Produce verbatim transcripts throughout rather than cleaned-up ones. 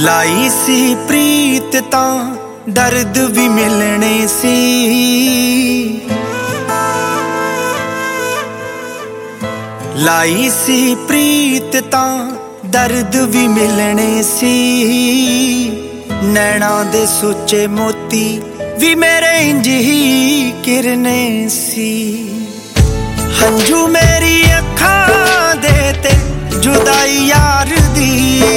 लाई सी प्रीत तां दर्द भी मिलने सी, लाई सी प्रीत तां दर्द भी मिलने सी। नैना दे सुच्चे मोती भी मेरे इंज ही किरने सी। हंझू मेरी अखां दे ते जुदाई यार दी,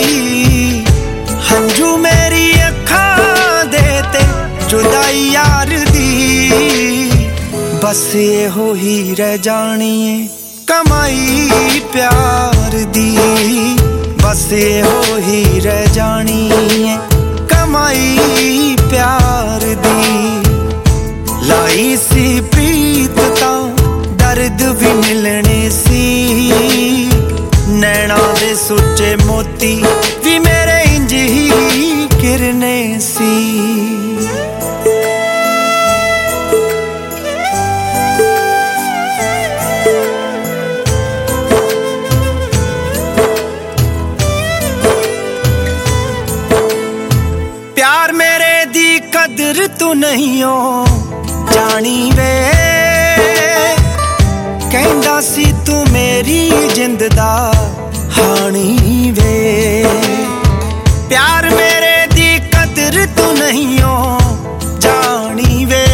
हंझू मेरी अखां दे ते जुदाई यार दी। बस ये हो ही रह जानी है कमाई प्यार दी, बस ये हो ही रह जानी है कमाई प्यार दी। लाई सी प्रीत तां दर्द भी मिलने सी, नैना दे सुच्चे मोती भी मेरे इंज ही किरने सी। प्यार मेरे दी कदर तू नहीं हो जानी वे, कहंदा सी तू मेरी जिंद दा हानी वे। प्यार मेरे दी कदर तू नहीं हो जानी वे,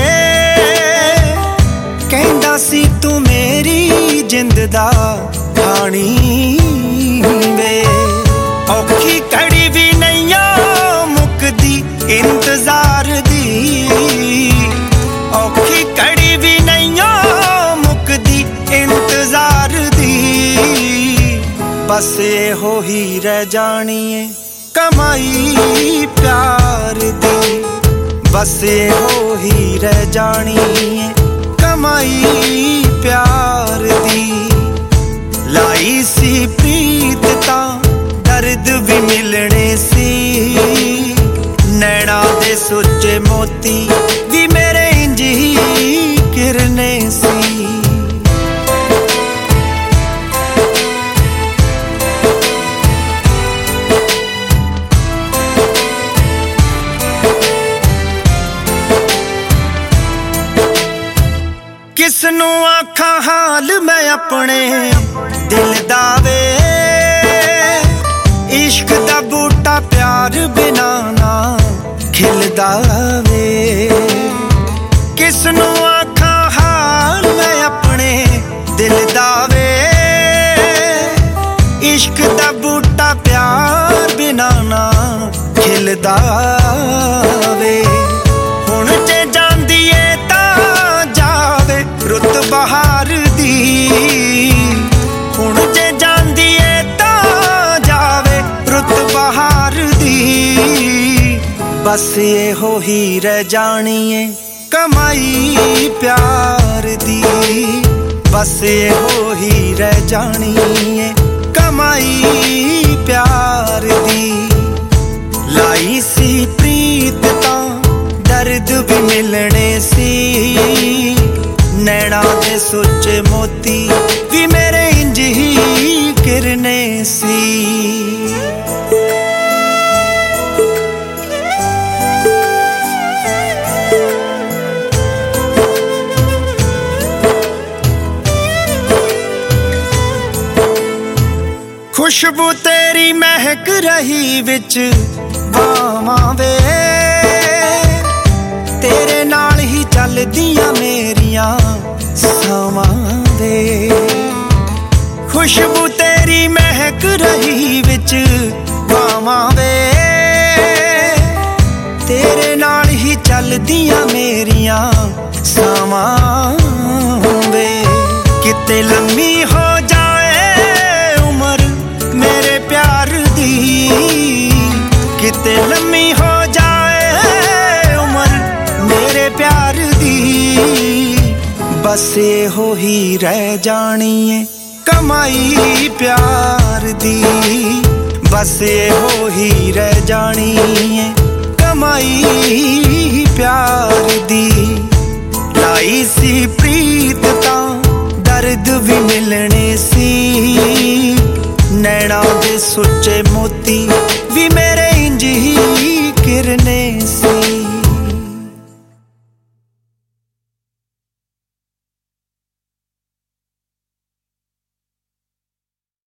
कहंदा सी तू मेरी जिंद दा हानी वे। औखी घड़ी भी नहीं मुकदी इंतजार दी, औखी घड़ी भी नहीं मुकदी इंतजार दी। बस ये हो ही रह जानी है कमाई प्यार दी, बस ये हो ही रह जानी है कमाई प्यार दी। लाई सी प्रीत तां दर्द भी मिलने सी, नैना दे सुच्चे मोती भी मेरे इंज ही किरने सी। किसनू आखा हाल मैं अपने दिल दा वे, इश्क दा बूटा प्यार बिना ना खिलदा वे। किसनू आखा हाल मैं अपने दिल दा वे, इश्क दा बूटा प्यार बिना ना खिलदा वे। हुण जे जांदी ए तां जावे रुत बहार दी, हुण जे जांदी ए तां जावे रुत बहार दी। बस ये हो ही रह जानी है कमाई प्यार दी, बस ये हो ही रह जानी है कमाई प्यार दी। लाई सी प्रीत तां दर्द भी मिलने सी, नैना दे सुच्चे मोती भी मेरे इंज ही किरने सी। खुशबू तेरी महक रही विच बावां वे, तेरे नाल ही चलदियां मेरियां सावां वे। खुशबू तेरी महक रही विच बावां वे, तेरे नाल ही चलदियां मेरियां सावां वे। किते लम्मी हो जाए उमर मेरे प्यार दी, किते लम्मी हो जाए उमर मेरे प्यार दी। बस ये हो ही रह जानी है कमाई प्यार दी, बस ये हो ही रह जानी है कमाई प्यार दी। लाई सी प्रीत तां दर्द भी मिलने सी, नैना दे सुच्चे मोती भी मेरे इंज ही ਸੀ।